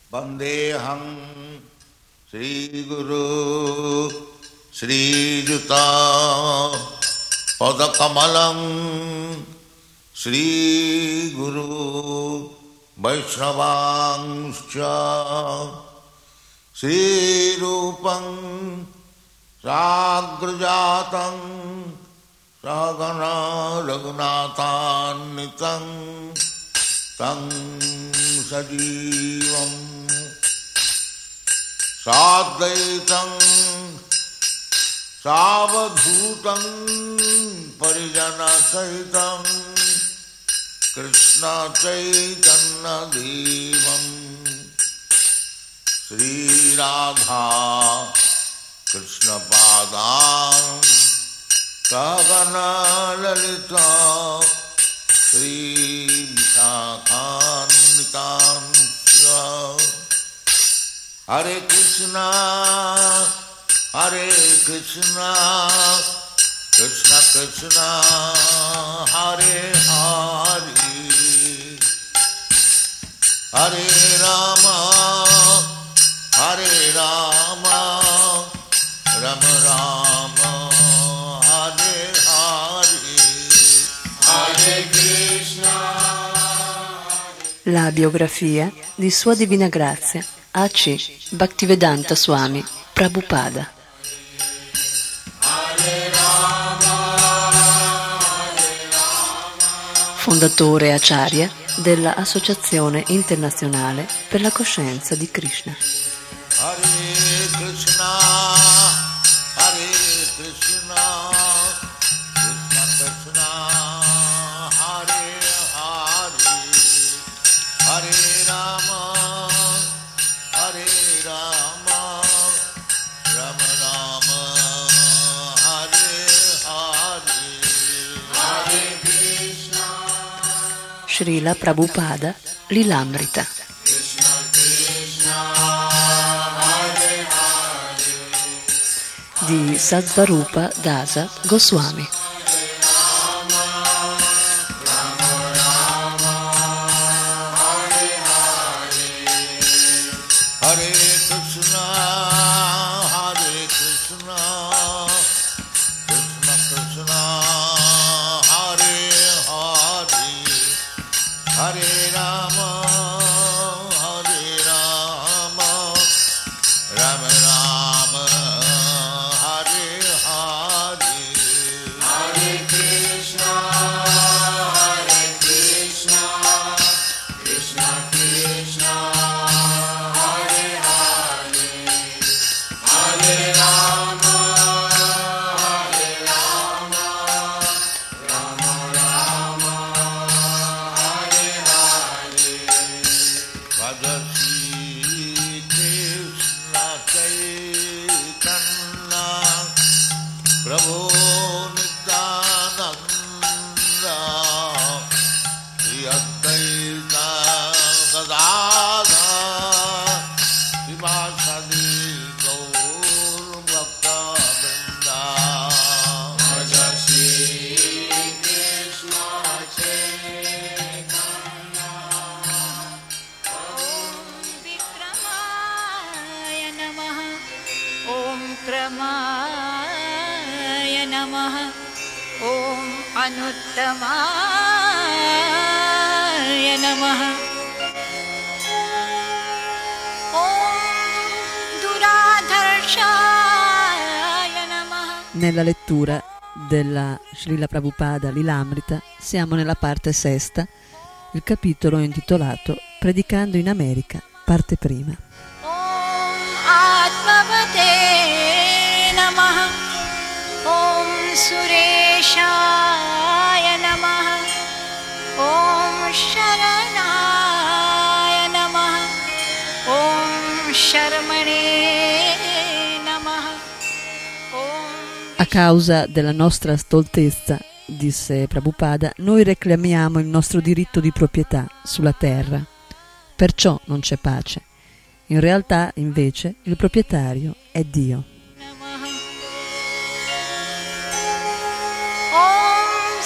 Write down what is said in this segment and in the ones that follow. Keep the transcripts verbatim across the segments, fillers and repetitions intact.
Vandeham Sri Guru Sri Juta Padakamalam Sri Guru Vaishnavangscha Sri Rupam Sagrajatam Sagana Raghunatanitam Tam Sajivam Sadvaitam Savadhutam Parijana Sahitam Krishna Chaitanya Devam Sri Radha Krishna Padam Sagana Lalita Sri Visakhanitam Hare Krishna Hare Krishna Krishna Krishna Hare Hare Hare Rama Hare Rama Rama Rama Hare Hare Hare Krishna. La biografia di Sua Divina Grazia A C Bhaktivedanta Swami Prabhupada. Fondatore Acharya della Associazione Internazionale per la Coscienza di Krishna. Hare Krishna, Hare Krishna, Krishna Krishna, Hare Hare, Hare Rama, Hare Rama, Rama Rama, Hare Hare, Hare Krishna. Srila Prabhupada Lilamrita. Di Sadvarupa Dasa Goswami. Hare Krishna, Hare Krishna, Krishna Krishna, Hare Hare, Hare Rama, Hare Rama, Rama Rama, Hare Hare, Hare Krishna, Hare Krishna, Krishna Krishna. Anuttamaaya Namaha. Om Duradharshaya Namaha. Nella lettura della Srila Prabhupada Lilamrita siamo nella parte sesta, il capitolo intitolato Predicando in America, parte prima. Om Atmavate Namaha. Om Sureshaya Namaha. Om Sharanaya Namaha. Om Sharmane Namaha. Om. A causa della nostra stoltezza, disse Prabhupada, noi reclamiamo il nostro diritto di proprietà sulla terra. Perciò non c'è pace. In realtà, invece, il proprietario è Dio. Om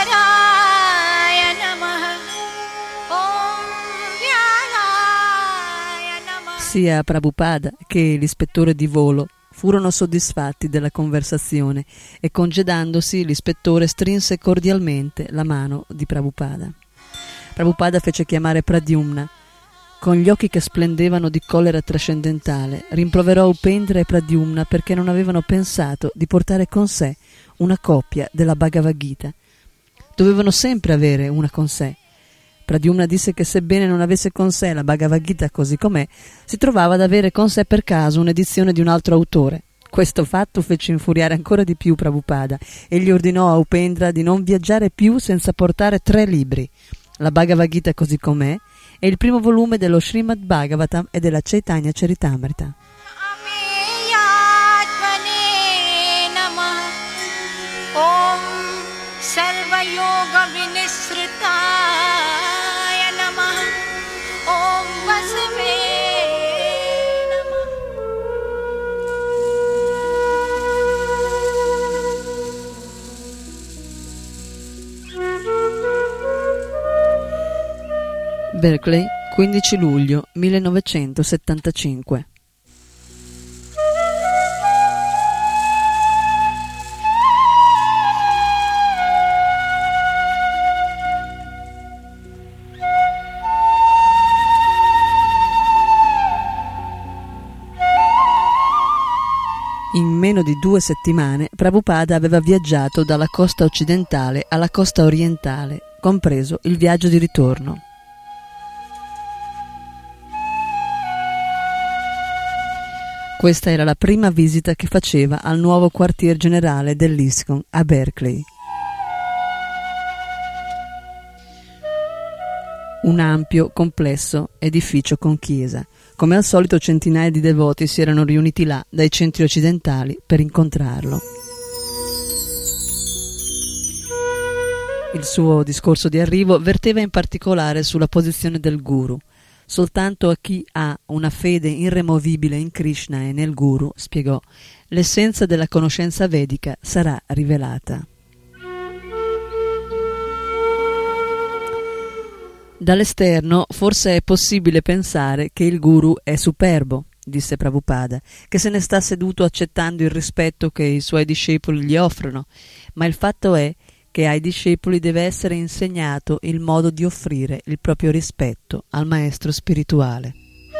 Savatsaraya Namaha. Om Vyalaya Sia Prabhupada che l'ispettore di volo furono soddisfatti della conversazione e congedandosi l'ispettore strinse cordialmente la mano di Prabhupada. Prabhupada fece chiamare Pradyumna. Con gli occhi che splendevano di collera trascendentale, rimproverò Upendra e Pradyumna perché non avevano pensato di portare con sé una copia della Bhagavad Gita. Dovevano sempre avere una con sé. Pradyumna disse che sebbene non avesse con sé la Bhagavad Gita così com'è, si trovava ad avere con sé per caso un'edizione di un altro autore. Questo fatto fece infuriare ancora di più Prabhupada e gli ordinò a Upendra di non viaggiare più senza portare tre libri, la Bhagavad Gita così com'è e il primo volume dello Srimad Bhagavatam e della Chaitanya Charitamrita. Om Sarva Yoga Vinisritaya Namah Om Vasave Berkeley, quindici luglio millenovecentosettantacinque. In meno di due settimane Prabhupada aveva viaggiato dalla costa occidentale alla costa orientale, compreso il viaggio di ritorno. Questa era la prima visita che faceva al nuovo quartier generale dell'ISKCON a Berkeley. Un ampio, complesso edificio con chiesa. Come al solito centinaia di devoti si erano riuniti là dai centri occidentali per incontrarlo. Il suo discorso di arrivo verteva in particolare sulla posizione del guru. Soltanto a chi ha una fede irremovibile in Krishna e nel Guru, spiegò, l'essenza della conoscenza vedica sarà rivelata. Dall'esterno forse è possibile pensare che il Guru è superbo, disse Prabhupada, che se ne sta seduto accettando il rispetto che i suoi discepoli gli offrono, ma il fatto è che ai discepoli deve essere insegnato il modo di offrire il proprio rispetto al maestro spirituale.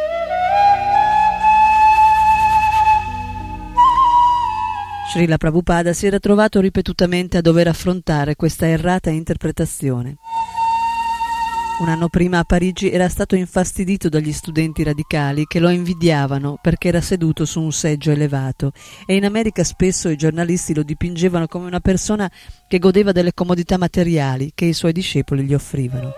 Srila Prabhupada si era trovato ripetutamente a dover affrontare questa errata interpretazione. Un anno prima a Parigi era stato infastidito dagli studenti radicali che lo invidiavano perché era seduto su un seggio elevato e in America spesso i giornalisti lo dipingevano come una persona che godeva delle comodità materiali che i suoi discepoli gli offrivano.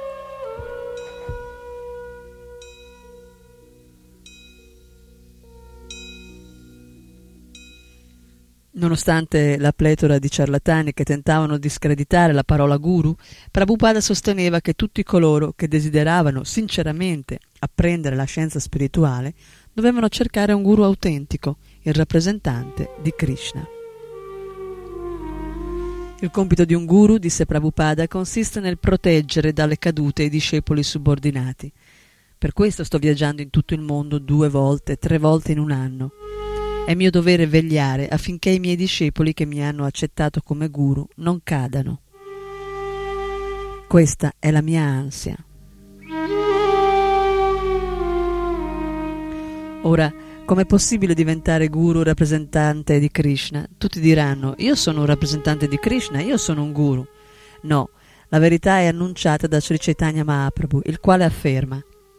Nonostante la pletora di ciarlatani che tentavano di screditare la parola guru, Prabhupada sosteneva che tutti coloro che desideravano sinceramente apprendere la scienza spirituale dovevano cercare un guru autentico, il rappresentante di Krishna. Il compito di un guru, disse Prabhupada, consiste nel proteggere dalle cadute i discepoli subordinati. Per questo sto viaggiando in tutto il mondo due volte, tre volte in un anno. È mio dovere vegliare affinché i miei discepoli che mi hanno accettato come guru non cadano. Questa è la mia ansia. Ora, com'è possibile diventare guru rappresentante di Krishna? Tutti diranno, io sono un rappresentante di Krishna, io sono un guru. No, la verità è annunciata da Sri Chaitanya Mahaprabhu, il quale afferma: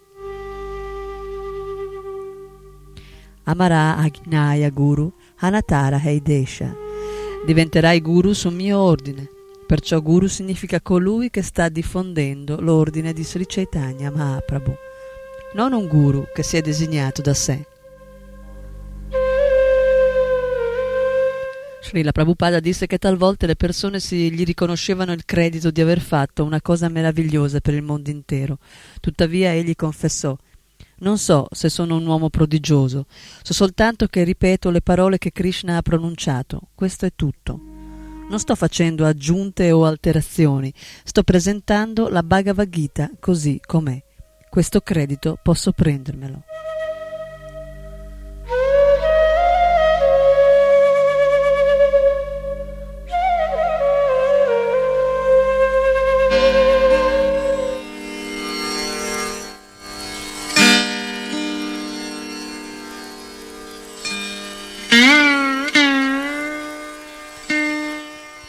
Amara Agnaya Guru Anatara Heidesha. Diventerai guru su mio ordine. Perciò guru significa colui che sta diffondendo l'ordine di Sri Chaitanya Mahaprabhu, non un guru che si è designato da sé. Srila Prabhupada disse che talvolta le persone si gli riconoscevano il credito di aver fatto una cosa meravigliosa per il mondo intero. Tuttavia egli confessò: non so se sono un uomo prodigioso, so soltanto che ripeto le parole che Krishna ha pronunciato, questo è tutto. Non sto facendo aggiunte o alterazioni, sto presentando la Bhagavad Gita così com'è. Questo credito posso prendermelo.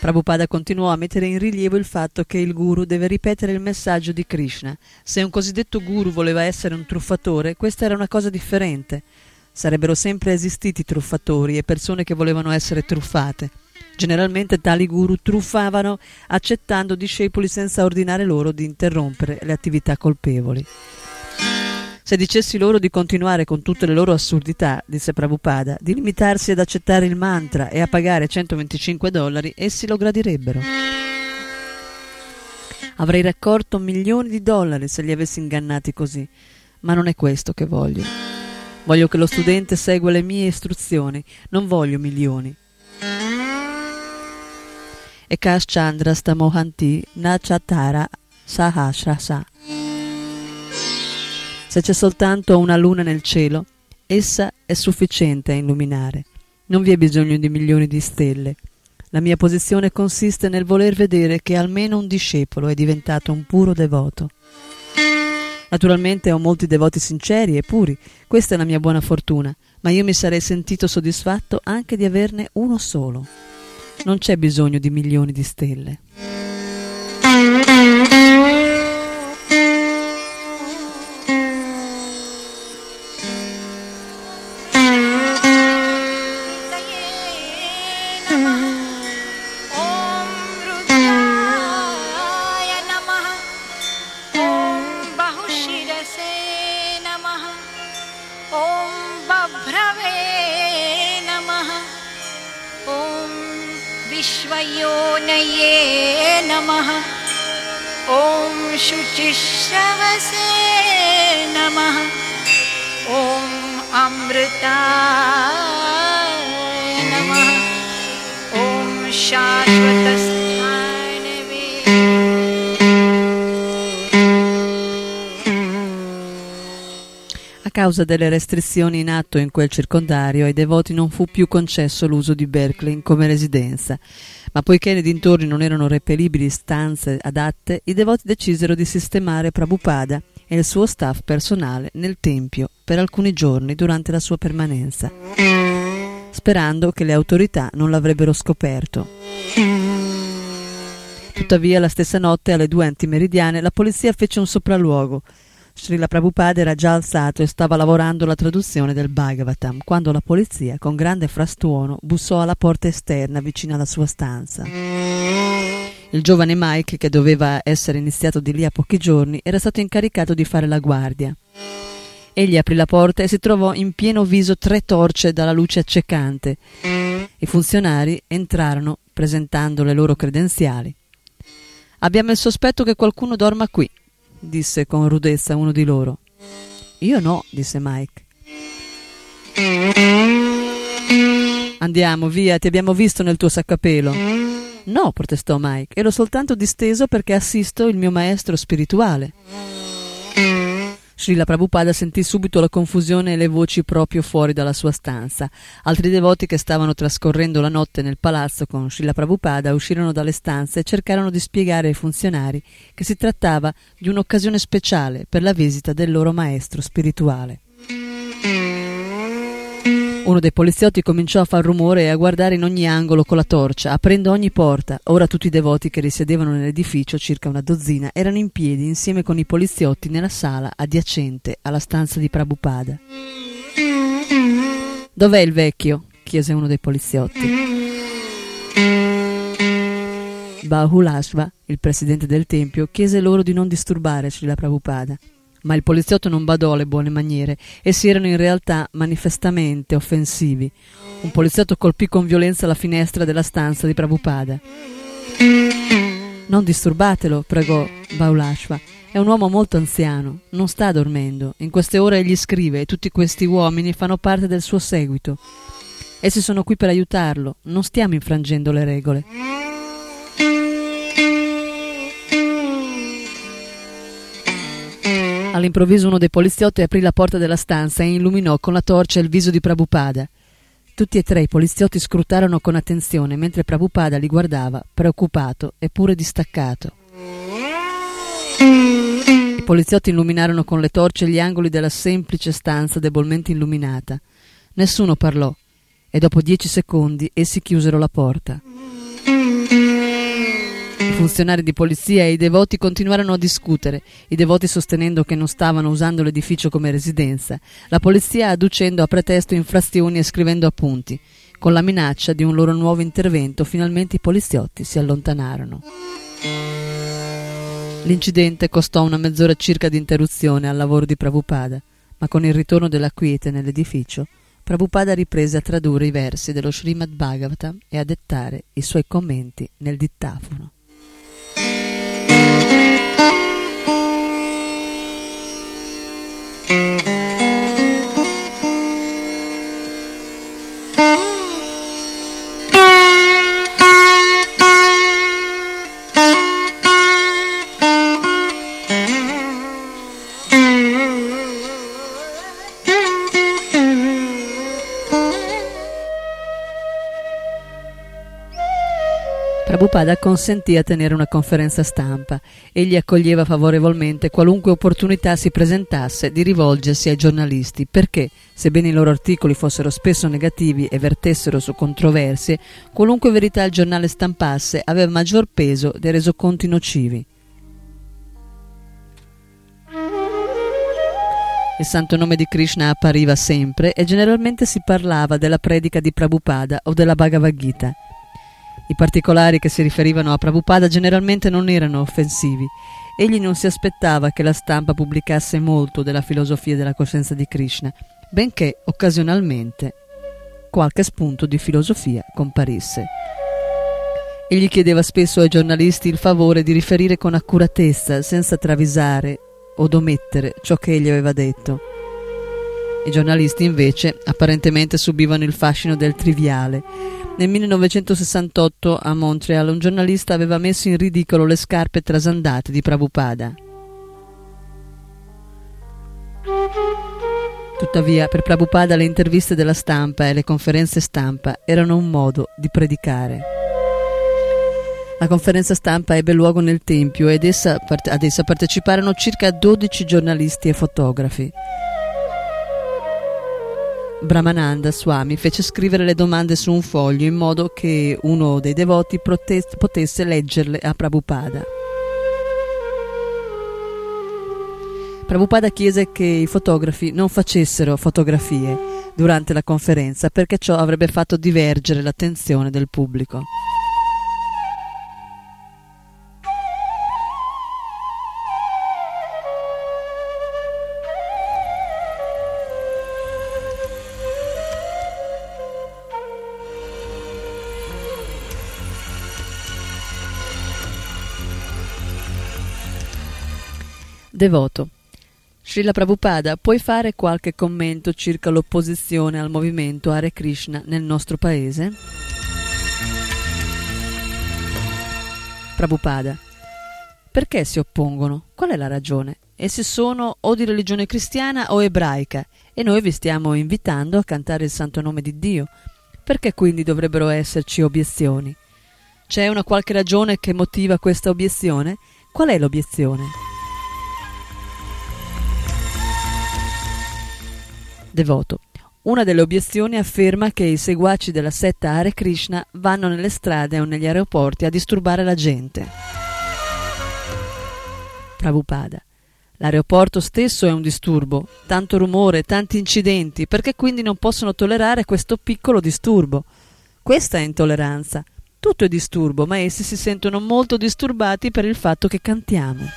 Prabhupada continuò a mettere in rilievo il fatto che il guru deve ripetere il messaggio di Krishna. Se un cosiddetto guru voleva essere un truffatore, questa era una cosa differente. Sarebbero sempre esistiti truffatori e persone che volevano essere truffate. Generalmente tali guru truffavano accettando discepoli senza ordinare loro di interrompere le attività colpevoli. Se dicessi loro di continuare con tutte le loro assurdità, disse Prabhupada, di limitarsi ad accettare il mantra e a pagare centoventicinque dollari, essi lo gradirebbero. Avrei raccolto milioni di dollari se li avessi ingannati così, ma non è questo che voglio. Voglio che lo studente segua le mie istruzioni, non voglio milioni. E Kashchandra stamohanti nachatara sahasrasa. Se c'è soltanto una luna nel cielo, essa è sufficiente a illuminare. Non vi è bisogno di milioni di stelle. La mia posizione consiste nel voler vedere che almeno un discepolo è diventato un puro devoto. Naturalmente ho molti devoti sinceri e puri, questa è la mia buona fortuna, ma io mi sarei sentito soddisfatto anche di averne uno solo. Non c'è bisogno di milioni di stelle. विश्वयोनये नमः ॐ शुचिश्रवसे नमः ॐ अमृताय नमः ॐ शाश्वतस्थानवे। A causa delle restrizioni in atto in quel circondario, ai devoti non fu più concesso l'uso di Berkeley come residenza, ma poiché nei dintorni non erano reperibili stanze adatte, i devoti decisero di sistemare Prabhupada e il suo staff personale nel tempio per alcuni giorni durante la sua permanenza, sperando che le autorità non l'avrebbero scoperto. Tuttavia, la stessa notte, alle due antimeridiane, la polizia fece un sopralluogo. Srila Prabhupada era già alzato e stava lavorando alla traduzione del Bhagavatam, quando la polizia, con grande frastuono, bussò alla porta esterna vicino alla sua stanza. Il giovane Mike, che doveva essere iniziato di lì a pochi giorni, era stato incaricato di fare la guardia. Egli aprì la porta e si trovò in pieno viso tre torce dalla luce accecante. I funzionari entrarono presentando le loro credenziali. «Abbiamo il sospetto che qualcuno dorma qui», disse con rudezza uno di loro. «Io no», disse Mike. «Andiamo, via, ti abbiamo visto nel tuo saccapelo». «No», protestò Mike, «ero soltanto disteso perché assisto il mio maestro spirituale». Srila Prabhupada sentì subito la confusione e le voci proprio fuori dalla sua stanza. Altri devoti che stavano trascorrendo la notte nel palazzo con Srila Prabhupada uscirono dalle stanze e cercarono di spiegare ai funzionari che si trattava di un'occasione speciale per la visita del loro maestro spirituale. Uno dei poliziotti cominciò a far rumore e a guardare in ogni angolo con la torcia, aprendo ogni porta. Ora tutti i devoti che risiedevano nell'edificio, circa una dozzina, erano in piedi insieme con i poliziotti nella sala adiacente alla stanza di Prabhupada. «Dov'è il vecchio?» chiese uno dei poliziotti. Bahulashva, il presidente del tempio, chiese loro di non disturbare Srila Prabhupada. Ma il poliziotto non badò alle buone maniere. Essi erano in realtà manifestamente offensivi. Un poliziotto colpì con violenza la finestra della stanza di Prabhupada. «Non disturbatelo», pregò Bahulashva. «È un uomo molto anziano, non sta dormendo. In queste ore egli scrive e tutti questi uomini fanno parte del suo seguito. Essi sono qui per aiutarlo, non stiamo infrangendo le regole». All'improvviso uno dei poliziotti aprì la porta della stanza e illuminò con la torcia il viso di Prabhupada. Tutti e tre i poliziotti scrutarono con attenzione mentre Prabhupada li guardava, preoccupato eppure distaccato. I poliziotti illuminarono con le torce gli angoli della semplice stanza debolmente illuminata. Nessuno parlò e dopo dieci secondi essi chiusero la porta. funzionari di polizia e i devoti continuarono a discutere, i devoti sostenendo che non stavano usando l'edificio come residenza, la polizia adducendo a pretesto infrazioni e scrivendo appunti. Con la minaccia di un loro nuovo intervento, finalmente i poliziotti si allontanarono. L'incidente costò una mezz'ora circa di interruzione al lavoro di Prabhupada, ma con il ritorno della quiete nell'edificio, Prabhupada riprese a tradurre i versi dello Srimad Bhagavatam e a dettare i suoi commenti nel dittafono. Prabhupada consentì a tenere una conferenza stampa. Egli accoglieva favorevolmente qualunque opportunità si presentasse di rivolgersi ai giornalisti, perché, sebbene i loro articoli fossero spesso negativi e vertessero su controversie, qualunque verità il giornale stampasse aveva maggior peso dei resoconti nocivi. Il santo nome di Krishna appariva sempre e generalmente si parlava della predica di Prabhupada o della Bhagavad Gita. I particolari che si riferivano a Prabhupada generalmente non erano offensivi. Egli non si aspettava che la stampa pubblicasse molto della filosofia della coscienza di Krishna, benché occasionalmente qualche spunto di filosofia comparisse. Egli chiedeva spesso ai giornalisti il favore di riferire con accuratezza, senza travisare o omettere ciò che egli aveva detto. I giornalisti invece apparentemente subivano il fascino del triviale. Nel millenovecentosessantotto a Montreal un giornalista aveva messo in ridicolo le scarpe trasandate di Prabhupada. Tuttavia, per Prabhupada le interviste della stampa e le conferenze stampa erano un modo di predicare. La conferenza stampa ebbe luogo nel Tempio ed essa, ad essa parteciparono circa dodici giornalisti e fotografi. Brahmananda Swami fece scrivere le domande su un foglio in modo che uno dei devoti protest- potesse leggerle a Prabhupada. Prabhupada chiese che i fotografi non facessero fotografie durante la conferenza perché ciò avrebbe fatto divergere l'attenzione del pubblico. Devoto. Srila Prabhupada, puoi fare qualche commento circa l'opposizione al movimento Hare Krishna nel nostro paese? Prabhupada. Perché si oppongono? Qual è la ragione? Essi sono o di religione cristiana o ebraica e noi vi stiamo invitando a cantare il santo nome di Dio. Perché quindi dovrebbero esserci obiezioni? C'è una qualche ragione che motiva questa obiezione? Qual è l'obiezione? Devoto. Una delle obiezioni afferma che i seguaci della setta Hare Krishna vanno nelle strade o negli aeroporti a disturbare la gente. Prabhupada. L'aeroporto stesso è un disturbo, tanto rumore, tanti incidenti, perché quindi non possono tollerare questo piccolo disturbo. Questa è intolleranza. Tutto è disturbo, ma essi si sentono molto disturbati per il fatto che cantiamo.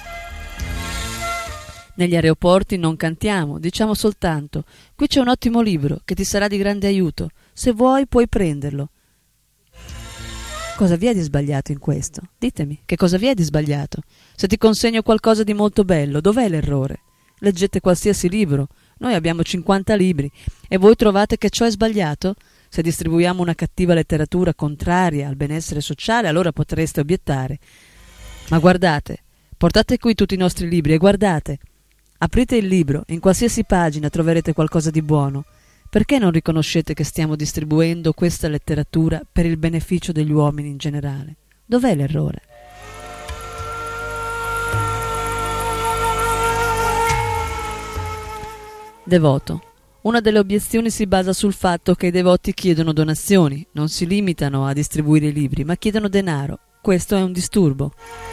Negli aeroporti non cantiamo, diciamo soltanto: qui c'è un ottimo libro che ti sarà di grande aiuto, se vuoi puoi prenderlo. Cosa vi è di sbagliato in questo? Ditemi, che cosa vi è di sbagliato? Se ti consegno qualcosa di molto bello, dov'è l'errore? Leggete qualsiasi libro, noi abbiamo cinquanta libri, e voi trovate che ciò è sbagliato? Se distribuiamo una cattiva letteratura contraria al benessere sociale, allora potreste obiettare: ma guardate, portate qui tutti i nostri libri e guardate. Aprite il libro, in qualsiasi pagina troverete qualcosa di buono. Perché non riconoscete che stiamo distribuendo questa letteratura per il beneficio degli uomini in generale? Dov'è l'errore? Devoto. Una delle obiezioni si basa sul fatto che i devoti chiedono donazioni, non si limitano a distribuire i libri, ma chiedono denaro. questo è un disturbo.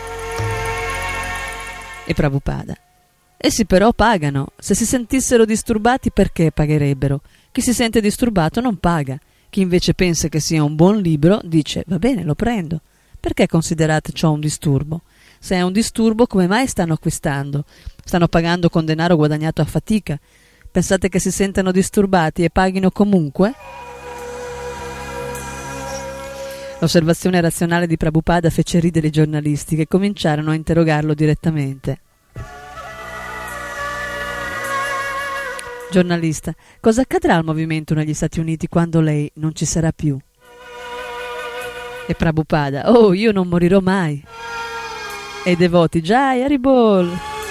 E Prabhupada: essi però pagano. Se si sentissero disturbati, perché pagherebbero? Chi si sente disturbato non paga. Chi invece pensa che sia un buon libro dice: va bene, lo prendo. Perché considerate ciò un disturbo? Se è un disturbo, come mai stanno acquistando? Stanno pagando con denaro guadagnato a fatica. Pensate che si sentano disturbati e paghino comunque? L'osservazione razionale di Prabhupada fece ridere i giornalisti, che cominciarono a interrogarlo direttamente. Giornalista: cosa accadrà al movimento negli Stati Uniti quando lei non ci sarà più? E Prabhupada: oh, io non morirò mai. E i devoti: Jai Haribol.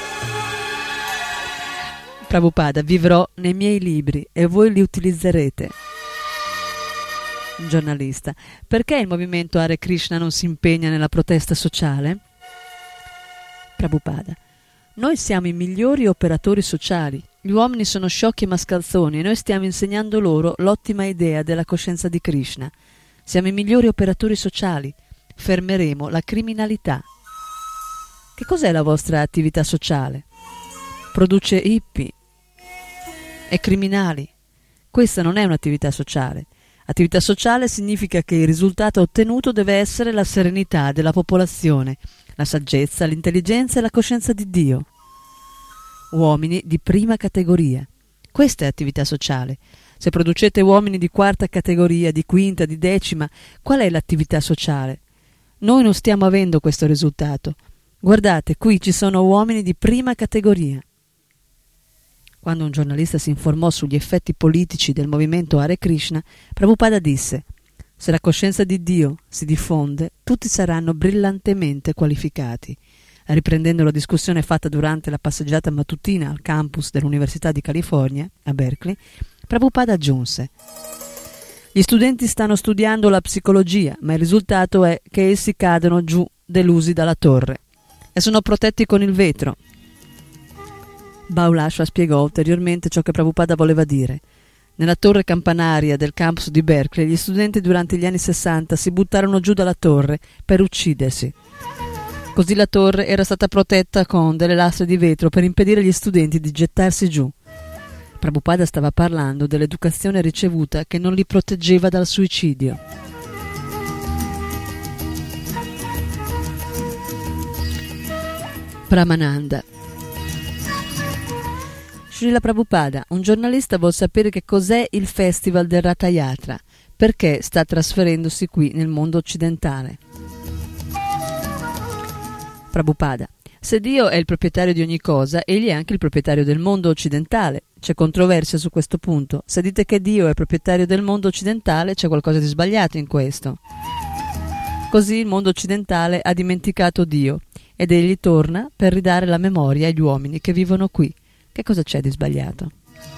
Prabhupada: vivrò nei miei libri e voi li utilizzerete. Un giornalista: perché il movimento Hare Krishna non si impegna nella protesta sociale? Prabhupada: noi siamo i migliori operatori sociali. Gli uomini sono sciocchi e mascalzoni e noi stiamo insegnando loro l'ottima idea della coscienza di Krishna. Siamo i migliori operatori sociali. Fermeremo la criminalità. Che cos'è la vostra attività sociale? Produce hippie e criminali. Questa non è un'attività sociale. Attività sociale significa che il risultato ottenuto deve essere la serenità della popolazione, la saggezza, l'intelligenza e la coscienza di Dio. Uomini di prima categoria. Questa è attività sociale. Se producete uomini di quarta categoria, di quinta, di decima, qual è l'attività sociale? Noi non stiamo avendo questo risultato. Guardate, qui ci sono uomini di prima categoria. Quando un giornalista si informò sugli effetti politici del movimento Hare Krishna, Prabhupada disse: se la coscienza di Dio si diffonde, tutti saranno brillantemente qualificati. Riprendendo la discussione fatta durante la passeggiata mattutina al campus dell'Università di California, a Berkeley, Prabhupada aggiunse: gli studenti stanno studiando la psicologia, ma il risultato è che essi cadono giù delusi dalla torre e sono protetti con il vetro. Baulashva spiegò ulteriormente ciò che Prabhupada voleva dire. Nella torre campanaria del campus di Berkeley, gli studenti durante gli anni sessanta si buttarono giù dalla torre per uccidersi. Così la torre era stata protetta con delle lastre di vetro per impedire agli studenti di gettarsi giù. Prabhupada stava parlando dell'educazione ricevuta che non li proteggeva dal suicidio. Brahmananda. Srila Prabhupada, un giornalista vuol sapere che cos'è il festival del Ratha Yatra, perché sta trasferendosi qui nel mondo occidentale. Prabhupada: se Dio è il proprietario di ogni cosa, egli è anche il proprietario del mondo occidentale. C'è controversia su questo punto. Se dite che Dio è proprietario del mondo occidentale, c'è qualcosa di sbagliato in questo. Così il mondo occidentale ha dimenticato Dio ed egli torna per ridare la memoria agli uomini che vivono qui. Che cosa c'è di sbagliato?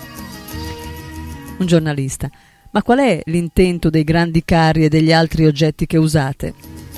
Un giornalista: ma qual è l'intento dei grandi carri e degli altri oggetti che usate?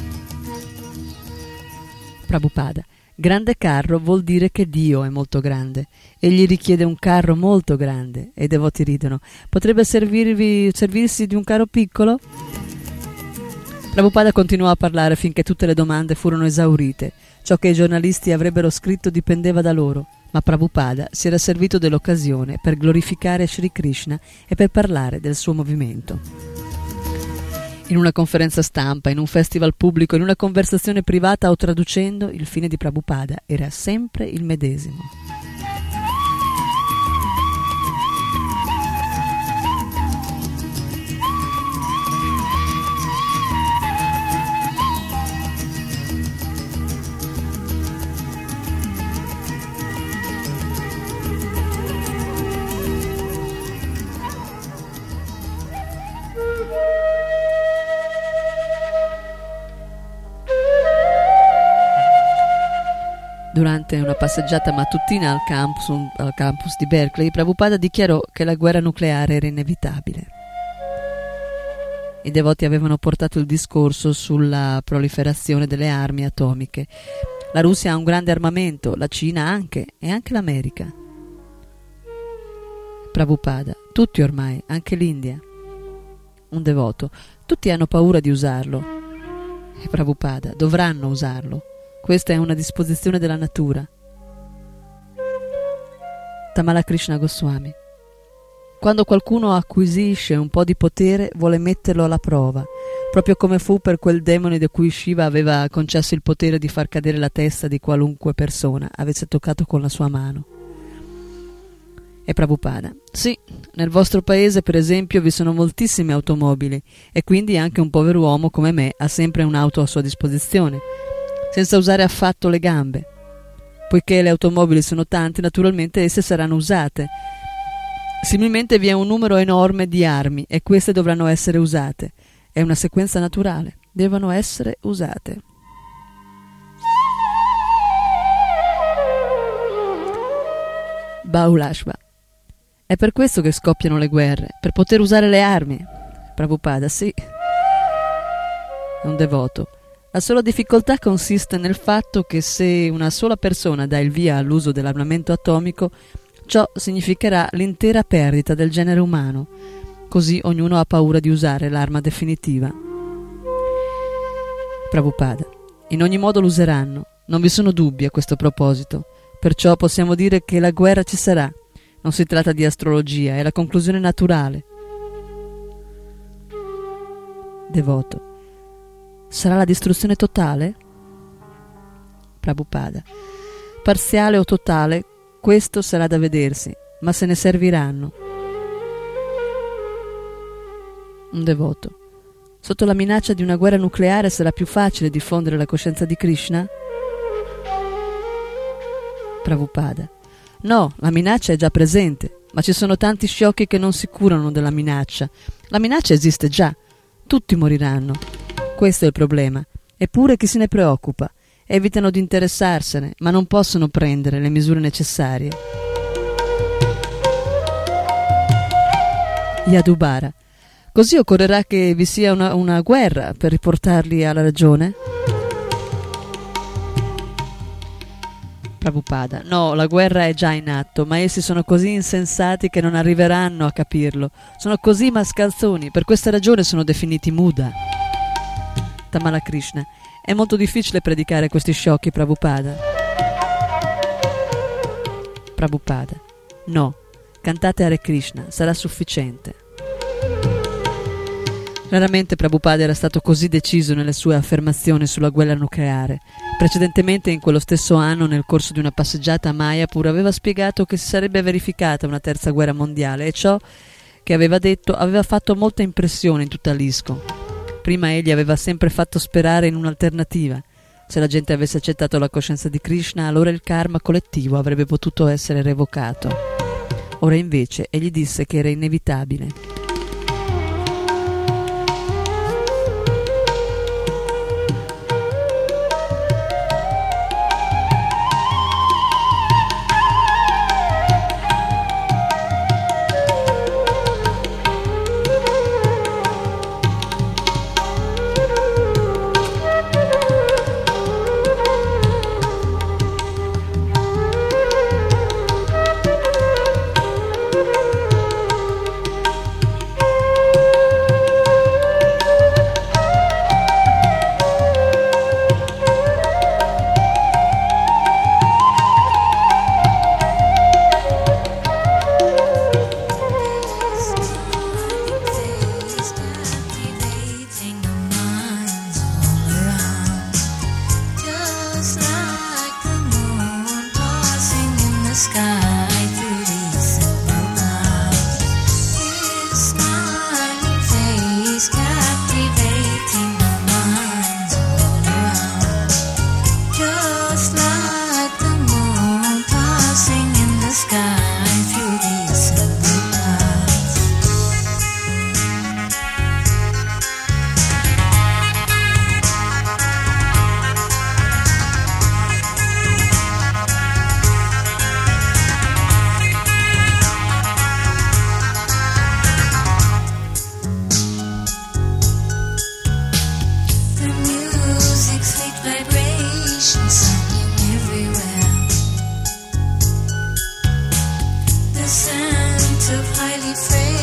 Prabhupada: grande carro vuol dire che Dio è molto grande. Egli richiede un carro molto grande. E i devoti ridono. Potrebbe servirvi, servirsi di un carro piccolo? Prabhupada continuò a parlare finché tutte le domande furono esaurite. Ciò che i giornalisti avrebbero scritto dipendeva da loro, ma Prabhupada si era servito dell'occasione per glorificare Sri Krishna e per parlare del suo movimento. In una conferenza stampa, in un festival pubblico, in una conversazione privata o traducendo, il fine di Prabhupada era sempre il medesimo. Durante una passeggiata mattutina al campus, al campus di Berkeley, Prabhupada dichiarò che la guerra nucleare era inevitabile. I devoti avevano portato il discorso sulla proliferazione delle armi atomiche. La Russia ha un grande armamento, la Cina anche, e anche l'America. Prabhupada: tutti ormai, anche l'India. Un devoto: tutti hanno paura di usarlo. E Prabhupada, dovranno usarlo. Questa è una disposizione della natura. Tamala Krishna Goswami. Quando qualcuno acquisisce un po' di potere, vuole metterlo alla prova, proprio come fu per quel demone di cui Shiva aveva concesso il potere di far cadere la testa di qualunque persona avesse toccato con la sua mano. E Prabhupada, sì, nel vostro paese per esempio vi sono moltissime automobili e quindi anche un povero uomo come me ha sempre un'auto a sua disposizione, senza usare affatto le gambe. Poiché le automobili sono tante, naturalmente esse saranno usate. Similmente vi è un numero enorme di armi e queste dovranno essere usate. È una sequenza naturale, devono essere usate. Baulashva. È per questo che scoppiano le guerre, per poter usare le armi. Prabhupada, sì. È un devoto. La sola difficoltà consiste nel fatto che se una sola persona dà il via all'uso dell'armamento atomico, ciò significherà l'intera perdita del genere umano. Così ognuno ha paura di usare l'arma definitiva. Prabhupada. In ogni modo l'useranno. Non vi sono dubbi a questo proposito. Perciò possiamo dire che la guerra ci sarà. Non si tratta di astrologia, è la conclusione naturale. Devoto. Sarà la distruzione totale? Prabhupada. Parziale o totale, questo sarà da vedersi, ma se ne serviranno. Un devoto. Sotto la minaccia di una guerra nucleare sarà più facile diffondere la coscienza di Krishna? Prabhupada. No, la minaccia è già presente, ma ci sono tanti sciocchi che non si curano della minaccia. La minaccia esiste già, tutti moriranno. Questo è il problema. Eppure chi se ne preoccupa? Evitano di interessarsene, ma non possono prendere le misure necessarie. Yadubara. Così occorrerà che vi sia una, una guerra per riportarli alla ragione? Prabhupada. No, la guerra è già in atto, ma essi sono così insensati che non arriveranno a capirlo. Sono così mascalzoni, per questa ragione sono definiti Muda. Tamala Krishna. È molto difficile predicare questi sciocchi, Prabhupada. Prabhupada. No, cantate Hare Krishna, sarà sufficiente. Raramente Prabhupada era stato così deciso nelle sue affermazioni sulla guerra nucleare. Precedentemente, in quello stesso anno, nel corso di una passeggiata a Mayapur, aveva spiegato che si sarebbe verificata una terza guerra mondiale e ciò che aveva detto aveva fatto molta impressione in tutta l'ISKCON. Prima egli aveva sempre fatto sperare in un'alternativa. Se la gente avesse accettato la coscienza di Krishna, allora il karma collettivo avrebbe potuto essere revocato. Ora invece egli disse che era inevitabile.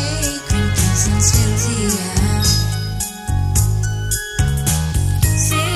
See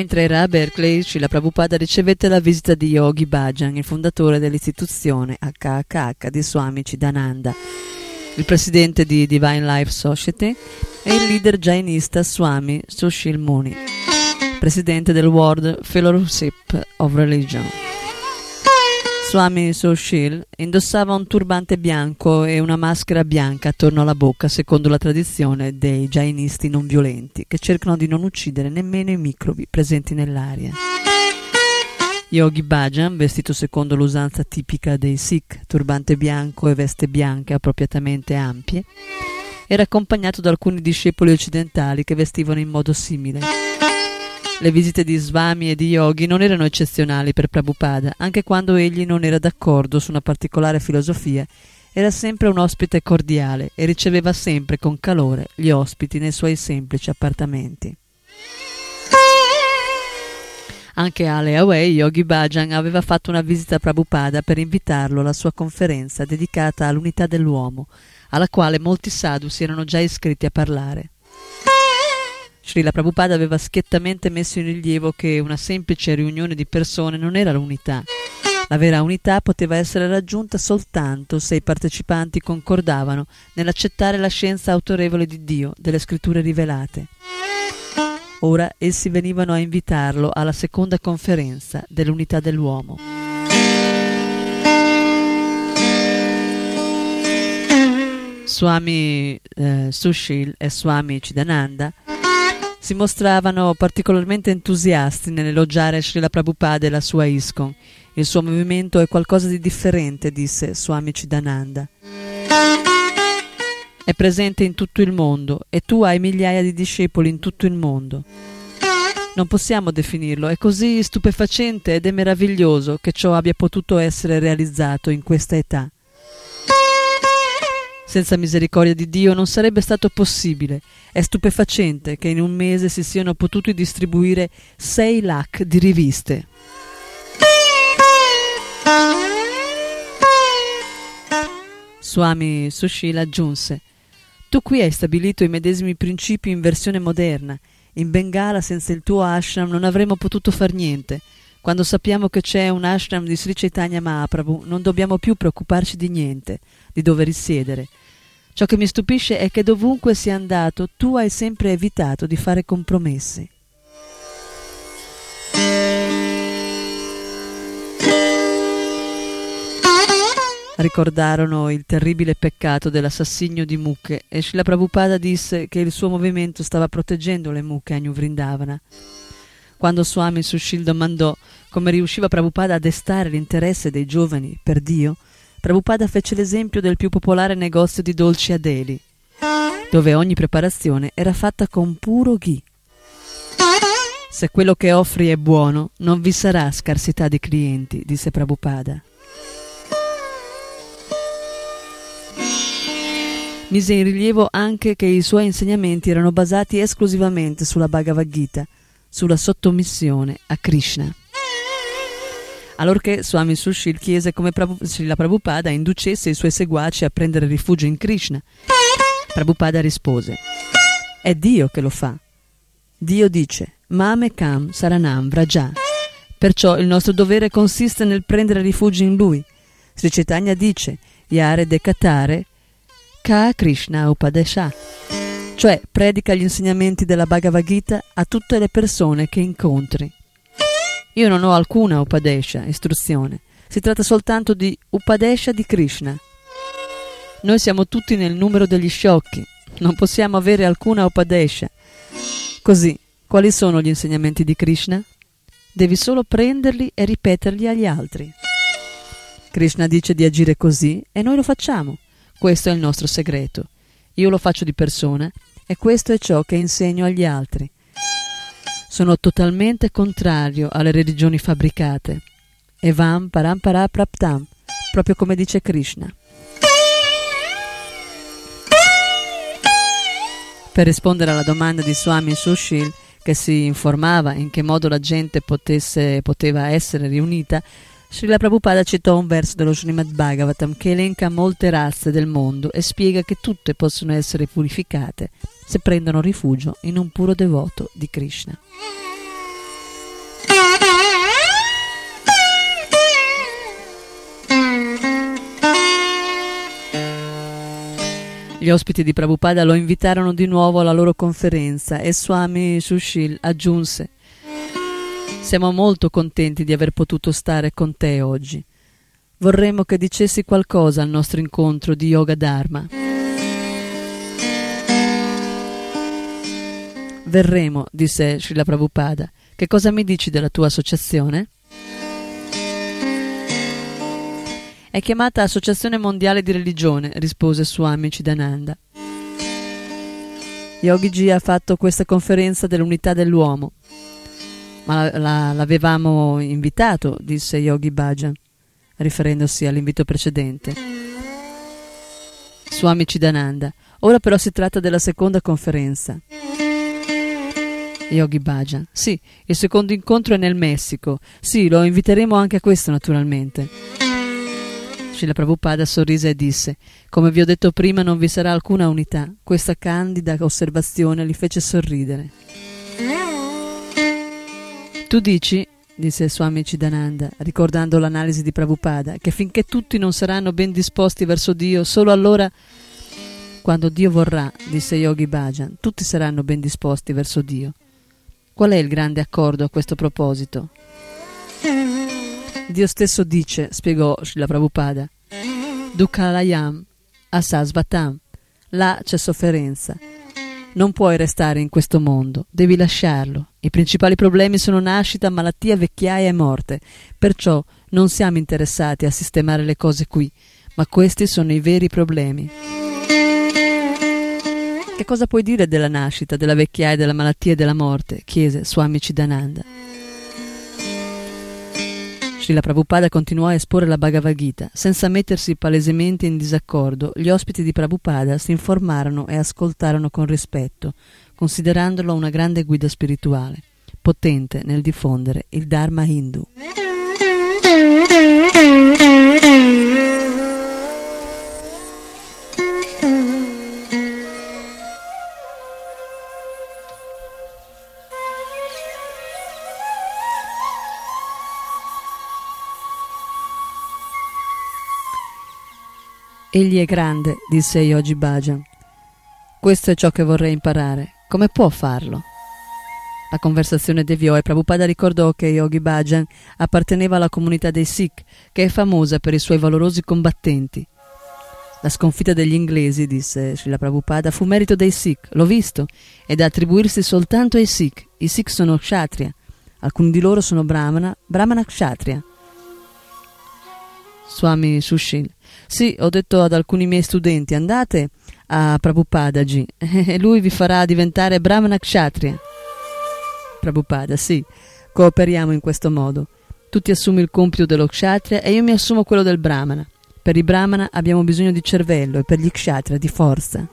Mentre era a Berkeley, Srila Prabhupada ricevette la visita di Yogi Bhajan, il fondatore dell'istituzione H H H di Swami Chidananda, il presidente di Divine Life Society e il leader jainista Swami Sushil Muni, presidente del World Fellowship of Religion. Swami Sushil indossava un turbante bianco e una maschera bianca attorno alla bocca, secondo la tradizione dei jainisti non violenti, che cercano di non uccidere nemmeno i microbi presenti nell'aria. Yogi Bhajan, vestito secondo l'usanza tipica dei Sikh, turbante bianco e veste bianche appropriatamente ampie, era accompagnato da alcuni discepoli occidentali che vestivano in modo simile. Le visite di Swami e di Yogi non erano eccezionali per Prabhupada, anche quando egli non era d'accordo su una particolare filosofia, era sempre un ospite cordiale e riceveva sempre con calore gli ospiti nei suoi semplici appartamenti. Anche a Leaway, Yogi Bhajan aveva fatto una visita a Prabhupada per invitarlo alla sua conferenza dedicata all'unità dell'uomo, alla quale molti sadhu si erano già iscritti a parlare. Srila Prabhupada aveva schiettamente messo in rilievo che una semplice riunione di persone non era l'unità. La vera unità poteva essere raggiunta soltanto se i partecipanti concordavano nell'accettare la scienza autorevole di Dio, delle scritture rivelate. Ora essi venivano a invitarlo alla seconda conferenza dell'unità dell'uomo. Swami eh, Sushil e Swami Chidananda si mostravano particolarmente entusiasti nell'elogiare Srila Prabhupada e la sua ISKCON. Il suo movimento è qualcosa di differente, disse Swami Chidananda. È presente in tutto il mondo e tu hai migliaia di discepoli in tutto il mondo. Non possiamo definirlo, è così stupefacente ed è meraviglioso che ciò abbia potuto essere realizzato in questa età. Senza misericordia di Dio non sarebbe stato possibile. È stupefacente che in un mese si siano potuti distribuire sei lakh di riviste. Swami Sushila aggiunse: tu qui hai stabilito i medesimi principi in versione moderna. In Bengala senza il tuo ashram non avremmo potuto far niente. Quando sappiamo che c'è un ashram di Sri Chaitanya Mahaprabhu non dobbiamo più preoccuparci di niente, di dove risiedere. Ciò che mi stupisce è che dovunque sia andato tu hai sempre evitato di fare compromessi. Ricordarono il terribile peccato dell'assassinio di mucche e Srila Prabhupada disse che il suo movimento stava proteggendo le mucche a New Vrindavana. Quando Swami Sushil domandò come riusciva Prabhupada a destare l'interesse dei giovani per Dio, Prabhupada fece l'esempio del più popolare negozio di dolci a Delhi, dove ogni preparazione era fatta con puro ghee. Se quello che offri è buono, non vi sarà scarsità di clienti, disse Prabhupada. Mise in rilievo anche che i suoi insegnamenti erano basati esclusivamente sulla Bhagavad Gita, sulla sottomissione a Krishna. Allorché Swami Sushil chiese come Srila Prabhupada inducesse i suoi seguaci a prendere rifugio in Krishna, Prabhupada rispose: è Dio che lo fa. Dio dice: Mame Kam Saranam Vraja. Perciò il nostro dovere consiste nel prendere rifugio in Lui. Sri Chaitanya dice: Yare Dekatare Ka Krishna Upadesha, cioè predica gli insegnamenti della Bhagavad Gita a tutte le persone che incontri. Io non ho alcuna Upadesha, istruzione, si tratta soltanto di Upadesha di Krishna. Noi siamo tutti nel numero degli sciocchi, non possiamo avere alcuna Upadesha. Così, quali sono gli insegnamenti di Krishna? Devi solo prenderli e ripeterli agli altri. Krishna dice di agire così e noi lo facciamo. Questo è il nostro segreto. Io lo faccio di persona e questo è ciò che insegno agli altri. Sono totalmente contrario alle religioni fabbricate. Evam parampara praptam, proprio come dice Krishna. Per rispondere alla domanda di Swami Sushil, che si informava in che modo la gente potesse, poteva essere riunita, Srila Prabhupada citò un verso dello Srimad Bhagavatam che elenca molte razze del mondo e spiega che tutte possono essere purificate se prendono rifugio in un puro devoto di Krishna. Gli ospiti di Prabhupada lo invitarono di nuovo alla loro conferenza e Swami Sushil aggiunse: siamo molto contenti di aver potuto stare con te oggi. Vorremmo che dicessi qualcosa al nostro incontro di Yoga Dharma. Verremo, disse Srila Prabhupada. Che cosa mi dici della tua associazione? È chiamata Associazione Mondiale di Religione, rispose Swami Chidananda. Yogi Ji ha fatto questa conferenza dell'unità dell'uomo. Ma la, la, l'avevamo invitato, disse Yogi Bhajan, riferendosi all'invito precedente. Swami Chidananda. Ora però si tratta della seconda conferenza. Yogi Bhajan. Sì, il secondo incontro è nel Messico. Sì, lo inviteremo anche a questo naturalmente. Srila Prabhupada sorrise e disse: come vi ho detto prima, non vi sarà alcuna unità. Questa candida osservazione li fece sorridere. Tu dici, disse Swami Chidananda, ricordando l'analisi di Prabhupada, che finché tutti non saranno ben disposti verso Dio, solo allora, quando Dio vorrà, disse Yogi Bhajan, tutti saranno ben disposti verso Dio. Qual è il grande accordo a questo proposito? Dio stesso dice, spiegò Srila Prabhupada, Dukhalayam asasvatam, là c'è sofferenza. Non puoi restare in questo mondo, devi lasciarlo. I principali problemi sono nascita, malattia, vecchiaia e morte. Perciò non siamo interessati a sistemare le cose qui, ma questi sono i veri problemi. Che cosa puoi dire della nascita, della vecchiaia, della malattia e della morte? Chiese Swami Chidananda. Srila Prabhupada continuò a esporre la Bhagavad Gita. Senza mettersi palesemente in disaccordo, gli ospiti di Prabhupada si informarono e ascoltarono con rispetto, considerandolo una grande guida spirituale, potente nel diffondere il Dharma Hindu. Egli è grande, disse Yogi Bhajan. Questo è ciò che vorrei imparare. Come può farlo? La conversazione deviò e Prabhupada ricordò che Yogi Bhajan apparteneva alla comunità dei Sikh, che è famosa per i suoi valorosi combattenti. La sconfitta degli inglesi, disse Srila Prabhupada, fu merito dei Sikh, l'ho visto, è da attribuirsi soltanto ai Sikh. I Sikh sono kshatriya, alcuni di loro sono brahmana, brahmana kshatriya. Swami Sushil. Sì, ho detto ad alcuni miei studenti, andate a Prabhupada Ji e lui vi farà diventare brahmana kshatriya. Prabhupada, sì, cooperiamo in questo modo. Tu ti assumi il compito dello kshatriya e io mi assumo quello del brahmana. Per i brahmana abbiamo bisogno di cervello e per gli kshatriya di forza.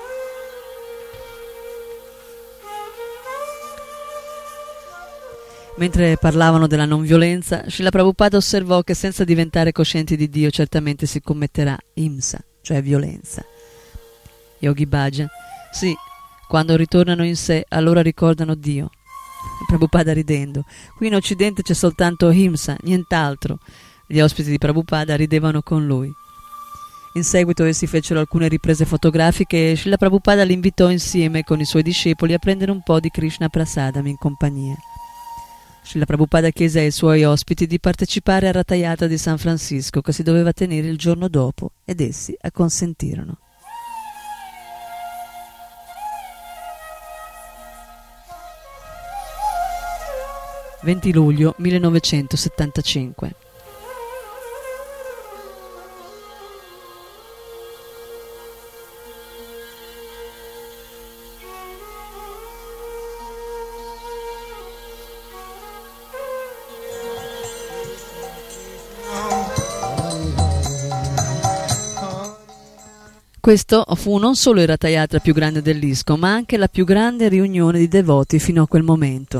Mentre parlavano della non violenza, Srila Prabhupada osservò che senza diventare coscienti di Dio certamente si commetterà imsa, cioè violenza. Yogi Bhajan, sì, quando ritornano in sé allora ricordano Dio. Prabhupada ridendo, qui in Occidente c'è soltanto imsa, nient'altro. Gli ospiti di Prabhupada ridevano con lui. In seguito essi fecero alcune riprese fotografiche e Srila Prabhupada li invitò insieme con i suoi discepoli a prendere un po' di Krishna Prasadam in compagnia. Srila Prabhupada chiese ai suoi ospiti di partecipare al Ratha Yatra di San Francisco che si doveva tenere il giorno dopo ed essi acconsentirono. venti luglio millenovecentosettantacinque. Questo fu non solo il Ratha Yatra più grande dell'ISKCON, ma anche la più grande riunione di devoti fino a quel momento.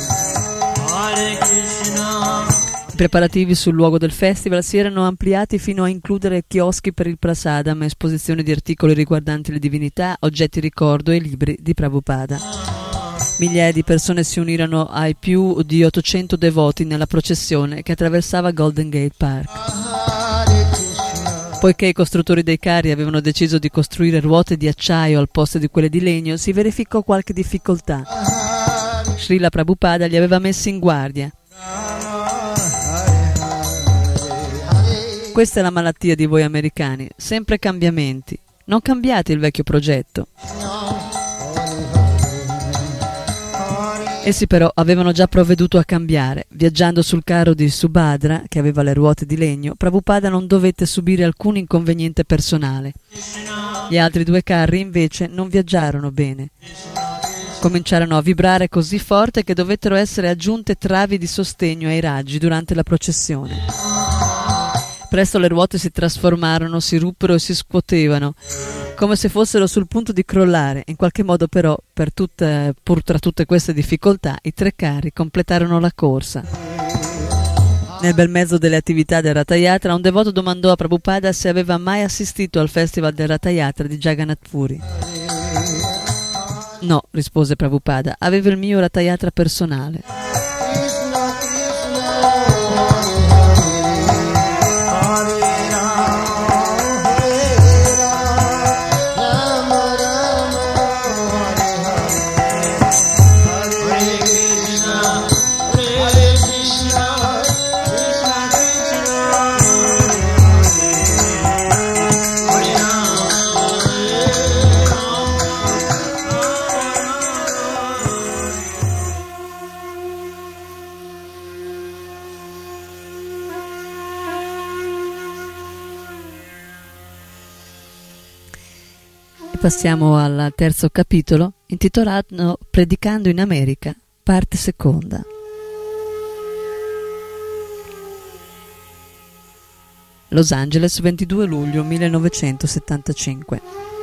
I preparativi sul luogo del festival si erano ampliati fino a includere chioschi per il prasadam, esposizioni di articoli riguardanti le divinità, oggetti ricordo e libri di Prabhupada. Migliaia di persone si unirono ai più di ottocento devoti nella processione che attraversava Golden Gate Park. Poiché i costruttori dei carri avevano deciso di costruire ruote di acciaio al posto di quelle di legno, si verificò qualche difficoltà. Srila Prabhupada li aveva messi in guardia. Questa è la malattia di voi americani, sempre cambiamenti. Non cambiate il vecchio progetto. Essi però avevano già provveduto a cambiare. Viaggiando sul carro di Subhadra, che aveva le ruote di legno, Prabhupada non dovette subire alcun inconveniente personale. Gli altri due carri invece non viaggiarono bene. Cominciarono a vibrare così forte che dovettero essere aggiunte travi di sostegno ai raggi durante la processione. Presto le ruote si trasformarono, si ruppero e si scuotevano, come se fossero sul punto di crollare. In qualche modo però, per tutte, pur tra tutte queste difficoltà, i tre carri completarono la corsa. Nel bel mezzo delle attività del Ratha Yatra, un devoto domandò a Prabhupada se aveva mai assistito al festival del Ratha Yatra di Jagannath Puri. No, rispose Prabhupada, avevo il mio Ratha Yatra personale. Passiamo al terzo capitolo, intitolato Predicando in America, parte seconda. Los Angeles, ventidue luglio millenovecentosettantacinque.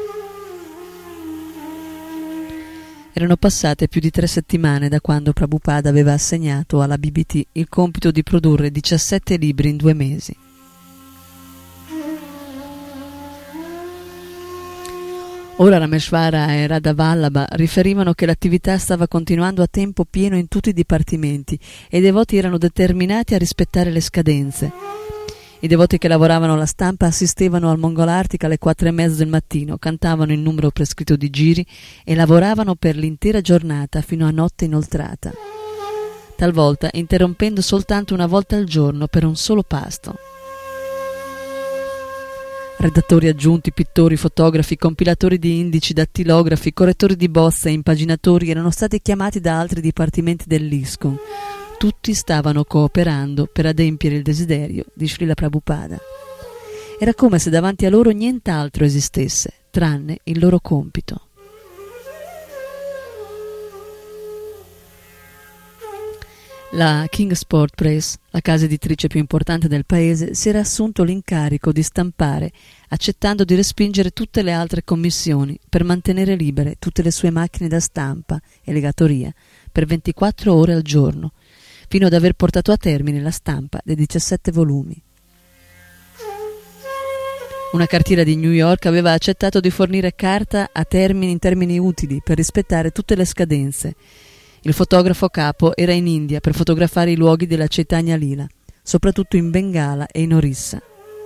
Erano passate più di tre settimane da quando Prabhupada aveva assegnato alla B B T il compito di produrre diciassette libri in due mesi. Ora Rameshwara e Radha Vallabha riferivano che l'attività stava continuando a tempo pieno in tutti i dipartimenti e i devoti erano determinati a rispettare le scadenze. I devoti che lavoravano alla stampa assistevano al Mongolartica alle quattro e mezza del mattino, cantavano il numero prescritto di giri e lavoravano per l'intera giornata fino a notte inoltrata, talvolta interrompendo soltanto una volta al giorno per un solo pasto. Redattori aggiunti, pittori, fotografi, compilatori di indici, dattilografi, correttori di bozze e impaginatori erano stati chiamati da altri dipartimenti dell'ISKCON. Tutti stavano cooperando per adempiere il desiderio di Srila Prabhupada. Era come se davanti a loro nient'altro esistesse, tranne il loro compito. La Kingsport Press, la casa editrice più importante del paese, si era assunto l'incarico di stampare, accettando di respingere tutte le altre commissioni per mantenere libere tutte le sue macchine da stampa e legatoria per ventiquattro ore al giorno, fino ad aver portato a termine la stampa dei diciassette volumi. Una cartiera di New York aveva accettato di fornire carta a termini in termini utili per rispettare tutte le scadenze. Il fotografo capo era in India per fotografare i luoghi della Chaitanya Lila, soprattutto in Bengala e in Orissa.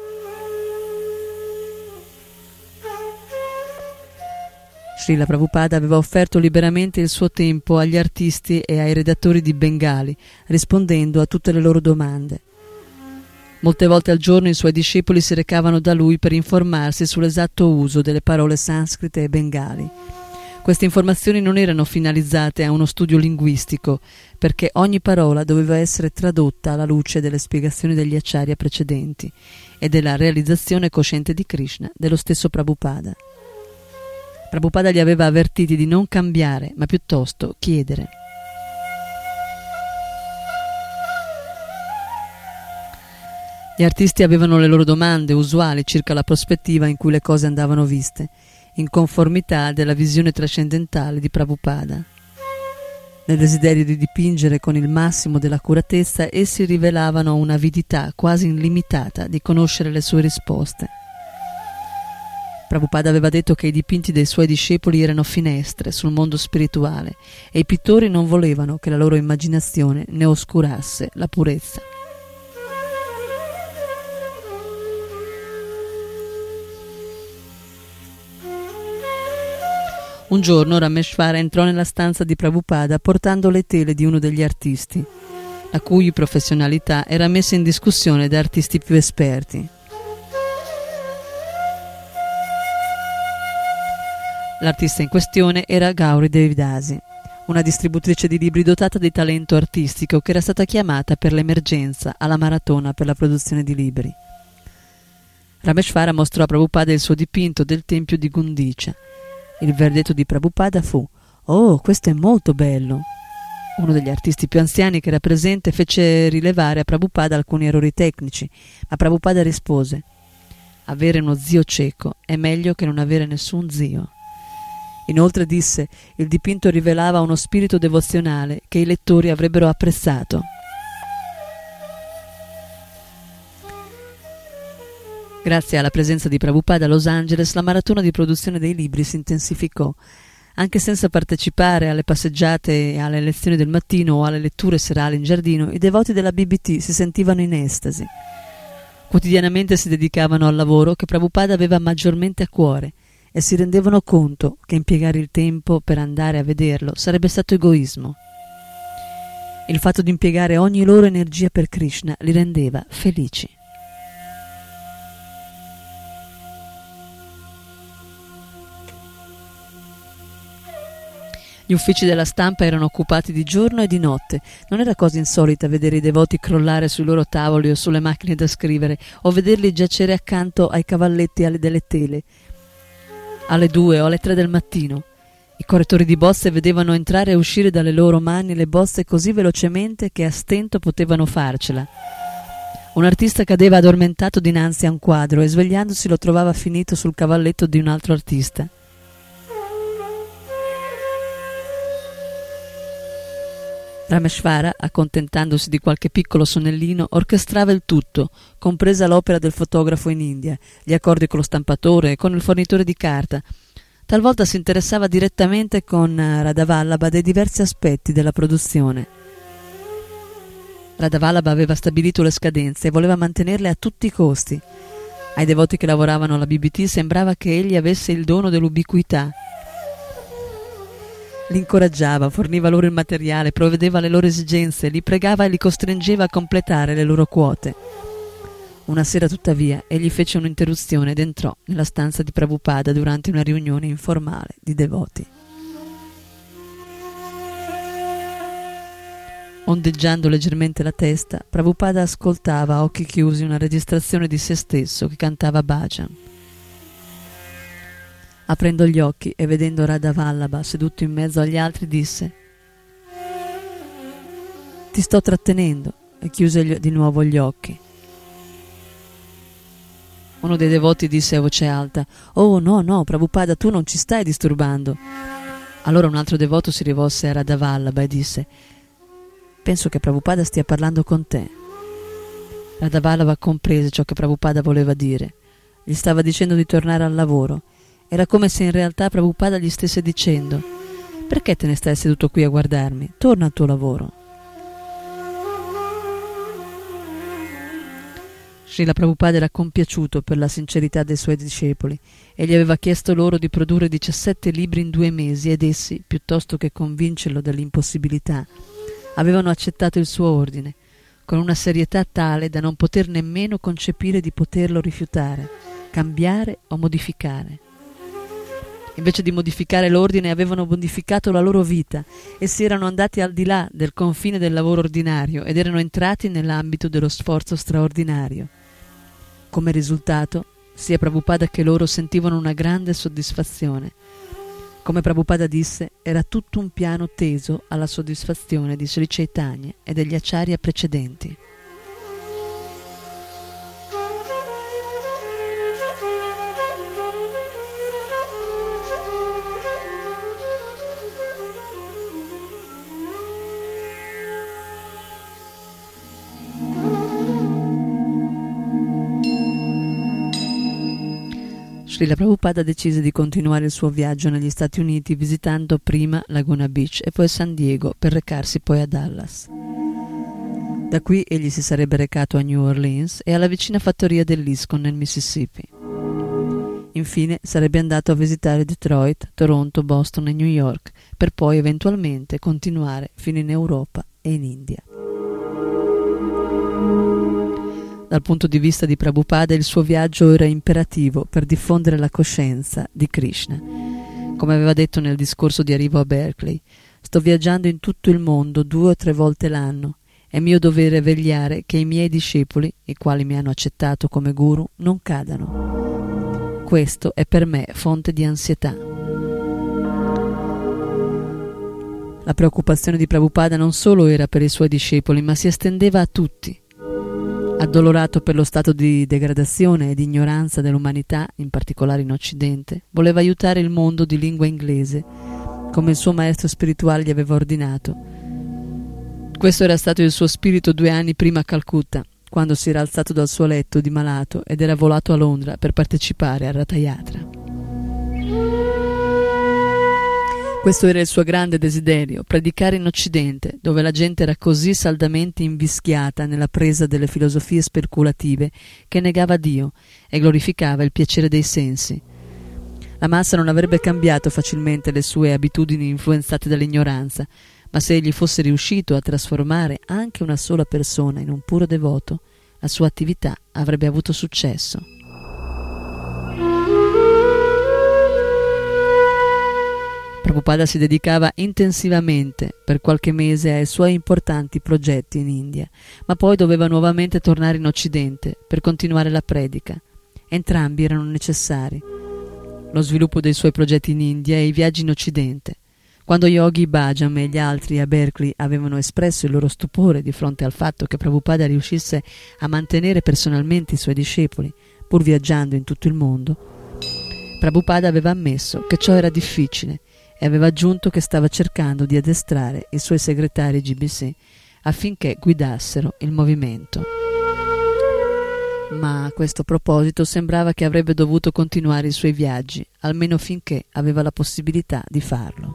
Srila Prabhupada aveva offerto liberamente il suo tempo agli artisti e ai redattori di Bengali, rispondendo a tutte le loro domande. Molte volte al giorno i suoi discepoli si recavano da lui per informarsi sull'esatto uso delle parole sanscrite e bengali. Queste informazioni non erano finalizzate a uno studio linguistico, perché ogni parola doveva essere tradotta alla luce delle spiegazioni degli acciarya precedenti e della realizzazione cosciente di Krishna dello stesso Prabhupada. Prabhupada li aveva avvertiti di non cambiare, ma piuttosto chiedere. Gli artisti avevano le loro domande usuali circa la prospettiva in cui le cose andavano viste, in conformità della visione trascendentale di Prabhupada. Nel desiderio di dipingere con il massimo dell'accuratezza, essi rivelavano un'avidità quasi illimitata di conoscere le sue risposte. Prabhupada aveva detto che i dipinti dei suoi discepoli erano finestre sul mondo spirituale e i pittori non volevano che la loro immaginazione ne oscurasse la purezza. Un giorno Rameshwara entrò nella stanza di Prabhupada portando le tele di uno degli artisti, la cui professionalità era messa in discussione da artisti più esperti. L'artista in questione era Gauri Devidasi, una distributrice di libri dotata di talento artistico che era stata chiamata per l'emergenza alla maratona per la produzione di libri. Rameshwara mostrò a Prabhupada il suo dipinto del tempio di Gundicha. Il verdetto di Prabhupada fu: «Oh, questo è molto bello!» Uno degli artisti più anziani che era presente fece rilevare a Prabhupada alcuni errori tecnici, ma Prabhupada rispose: «Avere uno zio cieco è meglio che non avere nessun zio». Inoltre disse: il dipinto rivelava uno spirito devozionale che i lettori avrebbero apprezzato. Grazie alla presenza di Prabhupada a Los Angeles, la maratona di produzione dei libri si intensificò. Anche senza partecipare alle passeggiate e alle lezioni del mattino o alle letture serali in giardino, i devoti della B B T si sentivano in estasi. Quotidianamente si dedicavano al lavoro che Prabhupada aveva maggiormente a cuore e si rendevano conto che impiegare il tempo per andare a vederlo sarebbe stato egoismo. Il fatto di impiegare ogni loro energia per Krishna li rendeva felici. Gli uffici della stampa erano occupati di giorno e di notte. Non era cosa insolita vedere i devoti crollare sui loro tavoli o sulle macchine da scrivere, o vederli giacere accanto ai cavalletti alle delle tele alle due o alle tre del mattino. I correttori di bozze vedevano entrare e uscire dalle loro mani le bozze così velocemente che a stento potevano farcela. Un artista cadeva addormentato dinanzi a un quadro e svegliandosi lo trovava finito sul cavalletto di un altro artista. Rameshwara, accontentandosi di qualche piccolo sonnellino, orchestrava il tutto, compresa l'opera del fotografo in India, gli accordi con lo stampatore e con il fornitore di carta. Talvolta si interessava direttamente con Radhavallabha dei diversi aspetti della produzione. Radhavallabha aveva stabilito le scadenze e voleva mantenerle a tutti i costi. Ai devoti che lavoravano alla B B T sembrava che egli avesse il dono dell'ubiquità. Li incoraggiava, forniva loro il materiale, provvedeva alle loro esigenze, li pregava e li costringeva a completare le loro quote. Una sera, tuttavia, egli fece un'interruzione ed entrò nella stanza di Prabhupada durante una riunione informale di devoti. Ondeggiando leggermente la testa, Prabhupada ascoltava a occhi chiusi una registrazione di se stesso che cantava bhajan. Aprendo gli occhi e vedendo Radhavallabha seduto in mezzo agli altri, disse: «Ti sto trattenendo», e chiuse gli, di nuovo gli occhi. Uno dei devoti disse a voce alta: «Oh no, no, Prabhupada, tu non ci stai disturbando». Allora un altro devoto si rivolse a Radhavallabha e disse: «Penso che Prabhupada stia parlando con te». Radhavallabha comprese ciò che Prabhupada voleva dire. Gli stava dicendo di tornare al lavoro. Era come se in realtà Prabhupada gli stesse dicendo: «Perché te ne stai seduto qui a guardarmi? Torna al tuo lavoro». Srila Prabhupada era compiaciuto per la sincerità dei suoi discepoli e gli aveva chiesto loro di produrre diciassette libri in due mesi ed essi, piuttosto che convincerlo dell'impossibilità, avevano accettato il suo ordine, con una serietà tale da non poter nemmeno concepire di poterlo rifiutare, cambiare o modificare. Invece di modificare l'ordine, avevano modificato la loro vita e si erano andati al di là del confine del lavoro ordinario ed erano entrati nell'ambito dello sforzo straordinario. Come risultato, sia Prabhupada che loro sentivano una grande soddisfazione. Come Prabhupada disse, era tutto un piano teso alla soddisfazione di Sri Chaitanya e degli acharya precedenti. Srila Prabhupada decise di continuare il suo viaggio negli Stati Uniti visitando prima Laguna Beach e poi San Diego per recarsi poi a Dallas. Da qui egli si sarebbe recato a New Orleans e alla vicina fattoria dell'Iscon nel Mississippi. Infine sarebbe andato a visitare Detroit, Toronto, Boston e New York, per poi eventualmente continuare fino in Europa e in India. Dal punto di vista di Prabhupada, il suo viaggio era imperativo per diffondere la coscienza di Krishna. Come aveva detto nel discorso di arrivo a Berkeley, sto viaggiando in tutto il mondo due o tre volte l'anno. È mio dovere vegliare che i miei discepoli, i quali mi hanno accettato come guru, non cadano. Questo è per me fonte di ansietà. La preoccupazione di Prabhupada non solo era per i suoi discepoli, ma si estendeva a tutti. Addolorato per lo stato di degradazione e di ignoranza dell'umanità, in particolare in Occidente, voleva aiutare il mondo di lingua inglese, come il suo maestro spirituale gli aveva ordinato. Questo era stato il suo spirito due anni prima a Calcutta, quando si era alzato dal suo letto di malato ed era volato a Londra per partecipare a Ratha Yatra. Questo era il suo grande desiderio, predicare in Occidente, dove la gente era così saldamente invischiata nella presa delle filosofie speculative che negava Dio e glorificava il piacere dei sensi. La massa non avrebbe cambiato facilmente le sue abitudini influenzate dall'ignoranza, ma se egli fosse riuscito a trasformare anche una sola persona in un puro devoto, la sua attività avrebbe avuto successo. Prabhupada si dedicava intensivamente per qualche mese ai suoi importanti progetti in India, ma poi doveva nuovamente tornare in Occidente per continuare la predica. Entrambi erano necessari. Lo sviluppo dei suoi progetti in India e i viaggi in Occidente. Quando Yogi Bhajam e gli altri a Berkeley avevano espresso il loro stupore di fronte al fatto che Prabhupada riuscisse a mantenere personalmente i suoi discepoli, pur viaggiando in tutto il mondo, Prabhupada aveva ammesso che ciò era difficile e aveva aggiunto che stava cercando di addestrare i suoi segretari G B C affinché guidassero il movimento. Ma a questo proposito sembrava che avrebbe dovuto continuare i suoi viaggi, almeno finché aveva la possibilità di farlo.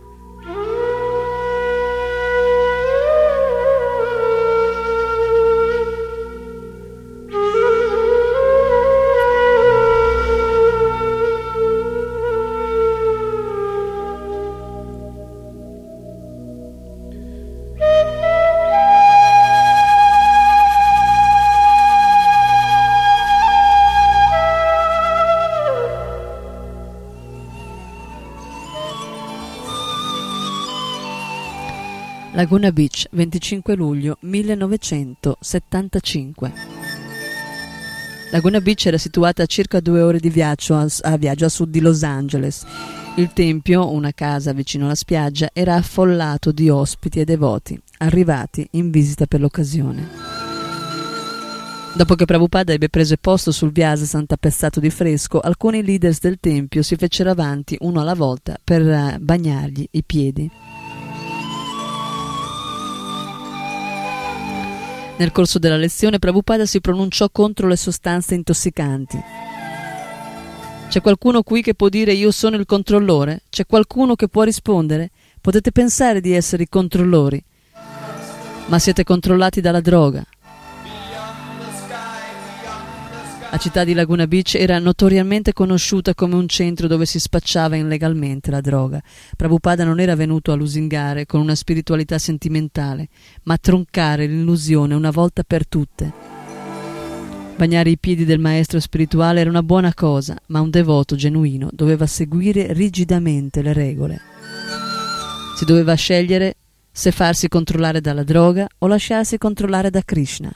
Laguna Beach, venticinque luglio millenovecentosettantacinque. Laguna Beach era situata a circa due ore di viaggio a, a viaggio a sud di Los Angeles. Il tempio, una casa vicino alla spiaggia, era affollato di ospiti e devoti, arrivati in visita per l'occasione. Dopo che Prabhupada ebbe preso posto sul Vyasa tappezzato di fresco, alcuni leaders del tempio si fecero avanti uno alla volta per bagnargli i piedi. Nel corso della lezione Prabhupada si pronunciò contro le sostanze intossicanti. C'è qualcuno qui che può dire io sono il controllore? C'è qualcuno che può rispondere? Potete pensare di essere i controllori, ma siete controllati dalla droga. La città di Laguna Beach era notoriamente conosciuta come un centro dove si spacciava illegalmente la droga. Prabhupada non era venuto a lusingare con una spiritualità sentimentale, ma a troncare l'illusione una volta per tutte. Bagnare i piedi del maestro spirituale era una buona cosa, ma un devoto genuino doveva seguire rigidamente le regole. Si doveva scegliere se farsi controllare dalla droga o lasciarsi controllare da Krishna.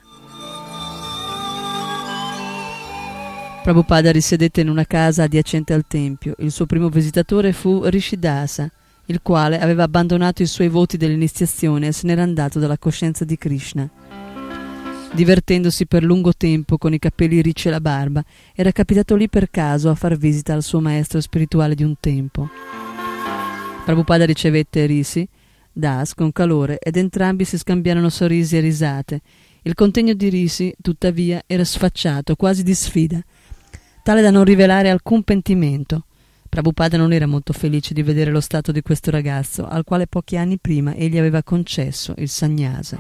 Prabhupada risiedette in una casa adiacente al tempio. Il suo primo visitatore fu Rishidasa, il quale aveva abbandonato i suoi voti dell'iniziazione e se n'era andato dalla coscienza di Krishna. Divertendosi per lungo tempo con i capelli ricci e la barba, era capitato lì per caso a far visita al suo maestro spirituale di un tempo. Prabhupada ricevette Rishi Das con calore ed entrambi si scambiarono sorrisi e risate. Il contegno di Rishi, tuttavia, era sfacciato, quasi di sfida, tale da non rivelare alcun pentimento. Prabhupada non era molto felice di vedere lo stato di questo ragazzo, al quale pochi anni prima egli aveva concesso il sannyasa.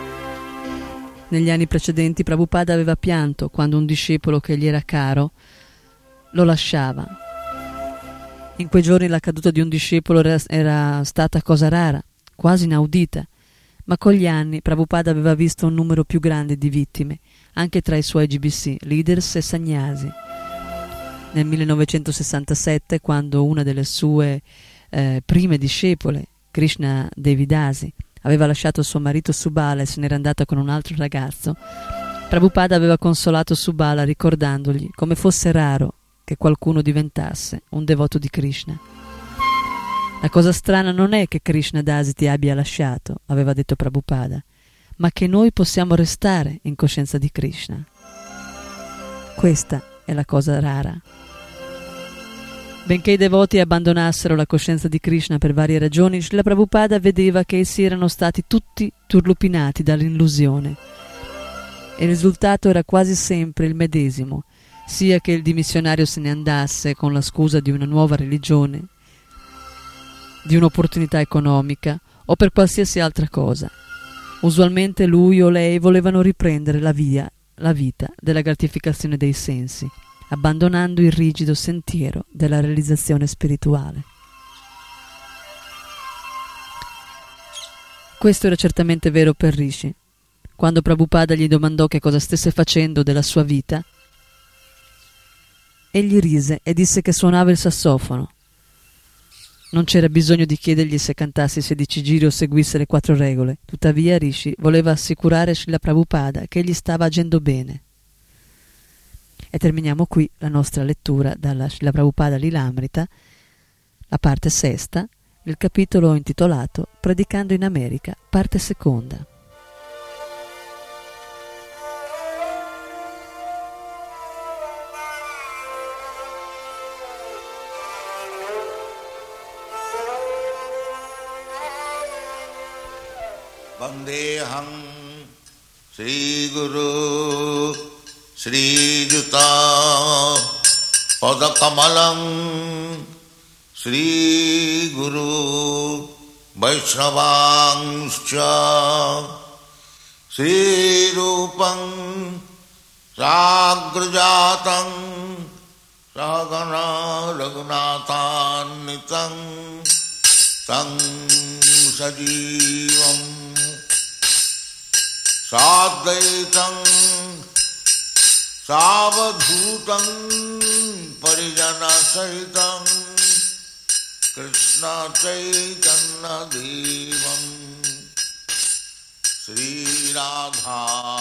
Negli anni precedenti Prabhupada aveva pianto quando un discepolo che gli era caro lo lasciava. In quei giorni la caduta di un discepolo era, era stata cosa rara, quasi inaudita, ma con gli anni Prabhupada aveva visto un numero più grande di vittime, anche tra i suoi G B C, leaders e sannyasi. Nel millenovecentosessantasette, quando una delle sue eh, prime discepole, Krishna Devidasi, aveva lasciato suo marito Subala e se n'era andata con un altro ragazzo, Prabhupada aveva consolato Subala ricordandogli come fosse raro che qualcuno diventasse un devoto di Krishna. La cosa strana non è che Krishna Dasi ti abbia lasciato, aveva detto Prabhupada, ma che noi possiamo restare in coscienza di Krishna. Questa è la cosa rara. Benché i devoti abbandonassero la coscienza di Krishna per varie ragioni, Srila Prabhupada vedeva che essi erano stati tutti turlupinati dall'illusione. E il risultato era quasi sempre il medesimo, sia che il dimissionario se ne andasse con la scusa di una nuova religione, di un'opportunità economica o per qualsiasi altra cosa. Usualmente lui o lei volevano riprendere la via, la vita della gratificazione dei sensi, abbandonando il rigido sentiero della realizzazione spirituale. Questo era certamente vero per Rishi. Quando Prabhupada gli domandò che cosa stesse facendo della sua vita, egli rise e disse che suonava il sassofono. Non c'era bisogno di chiedergli se cantasse i sedici giri o seguisse le quattro regole. Tuttavia Rishi voleva assicurare Srila Prabhupada che egli stava agendo bene. E terminiamo qui la nostra lettura dalla Srila Prabhupada Lilamrita, la parte sesta, il capitolo intitolato Predicando in America, parte seconda. Vandeham Sri Guru Sri Juta Padakamalam Sri Guru Vaishnavangscha Sri Rupam Sagrajatam Sagana Raghunathannitam Tang Sajivam Sadhaitam Savadhutam Parijana Sahitam Krishna Chaitanya Devam Sri Radha